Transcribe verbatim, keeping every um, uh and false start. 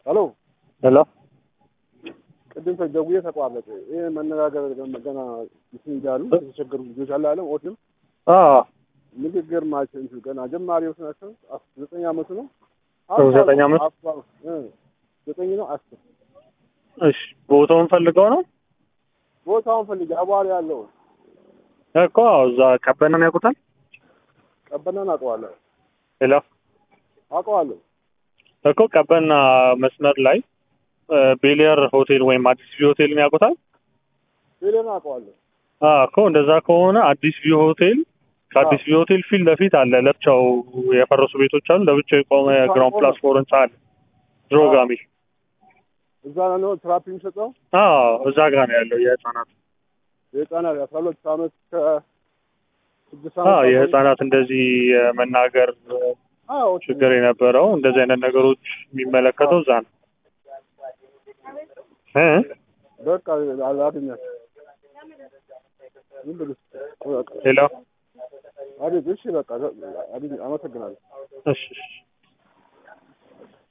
الو ሄሎ ቅድም ተደውዬ ተቋረጠ። ይሄ መነጋገር ገና ይስንጃሉ ተቸገሩ ልጆች አለ አለ ኦትም አዎ ንግግር ማለት እንት ገና ጀማሪዎች ናቸው። ዘጠኝ አመት ነው። ዘጠኝ አመት እ ዘጠኝ ነው አስር እሺ ቦታውን ፈልገው ነው ቦታውን ፈልገው አቧሪ ያለው እኮ እዛ ቀበናን ያውቁታል። ቀበናን አውቀዋለሁ። ሄሎ አውቀዋለሁ እኮ ቀበና መስመር ላይ ቤሊየር ሆቴል ወይም አዲስ ቪው ሆቴልን ያውቁታል። ቤሊየር አውቀዋለሁ። አዎ እኮ እንደዛ ከሆነ አዲስ ቪው ሆቴል ከአዲስ ቪው ሆቴል ፊት ለፊት አለ። ለብቻው የፈረሱ ቤቶች አሉ። ለብቻው የቆመ ግራውንድ ፕላስ ፎር ህንጻ አለ። ድሮጋሚ እዛ ነው ትራፒ የሚሰጠው። አዎ እዛ ጋር ነው ያለው የህፃናት የህፃናት አስራ ሁለት አመት ከስድስት አዎ አመት የህፃናት እንደዚህ መናገር አዎ ችግር የነበረው እንደዚህ አይነት ነገሮች የሚመለከተው እዛ ነው። እ በቃ አላድኛ ሄሎ አዲስ እሺ በቃ አዲስ አመሰግናለሁ። እሺ